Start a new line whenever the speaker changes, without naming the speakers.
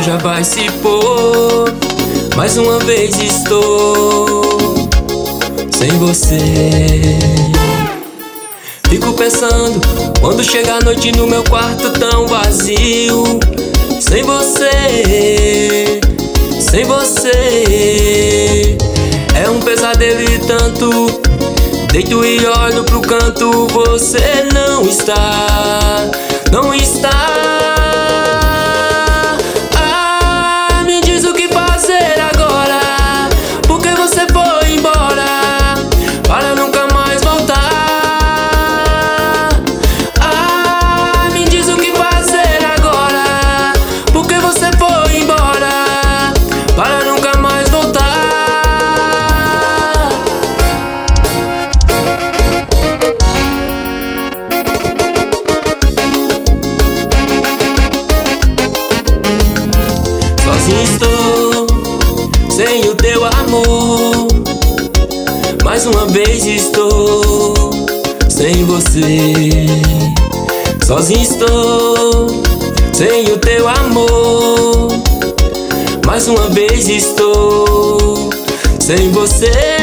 já vai se pôr. Mais uma vez estou sem você. Fico pensando quando chega a noite no meu quarto tão vazio. Sem você, sem você. É um pesadelo e tanto. Deito e olho pro canto, você não está, não está. Ah, me diz o que fazer agora, porque você foi embora, para nunca mais voltar. Ah, me diz o que fazer agora, porque você foi embora, para nunca mais voltar. Sozinho estou, sem o teu amor. Mais uma vez estou sem você. Sozinho estou, sem o teu amor. Mais uma vez estou sem você.